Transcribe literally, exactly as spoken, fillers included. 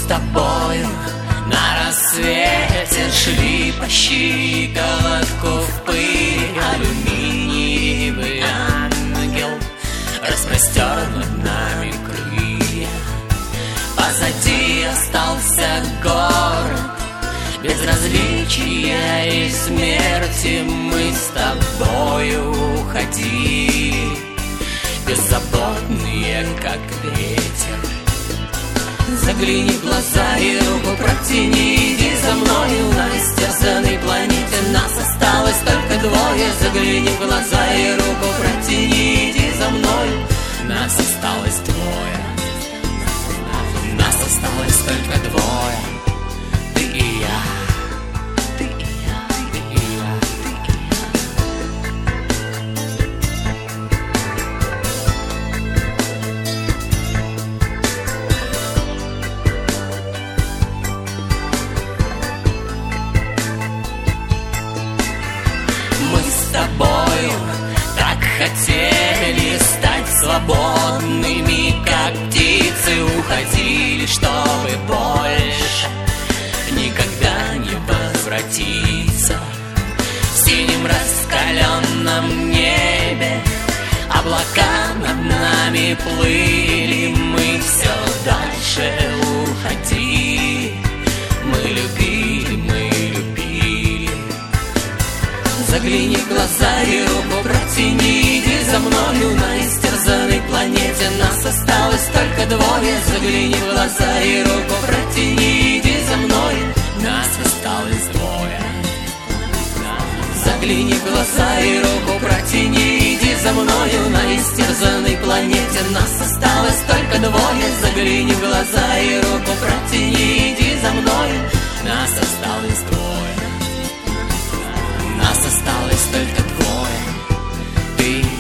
тобою на рассвете шли по щиколотку в пыль. Алюминиевый ангел распростер над нами крылья. Позади остался город безразличия и смерти. Мы с тобою уходили, беззаботные, как ветер. Загляни в глаза и руку протяни, иди за мною на истерзанной планете. Нас осталось только двое. Загляни в глаза и руку протяни, иди за мною. Нас осталось двое. Нас осталось только двое. Ты и я. Ты и я. Ты и я. Ты и Мы с тобою так хотели стать свободными, как птицы уходили, чтобы больше никогда не возвратиться. В синем раскаленном небе облака над нами плыли. Мы все дальше уходили. Мы любили, мы любили. Загляни в глаза и руку протяни, иди за мною на истерзанной планете. Нас осталось только двое. Загляни в глаза и руку протяни, иди за мною. Нас осталось двое. Загляни в глаза и руку протяни, иди за мною на истерзанной планете. Нас осталось только двое. Загляни в глаза и руку протяни, иди за мною. Нас осталось двое. Нас осталось только двое. Ты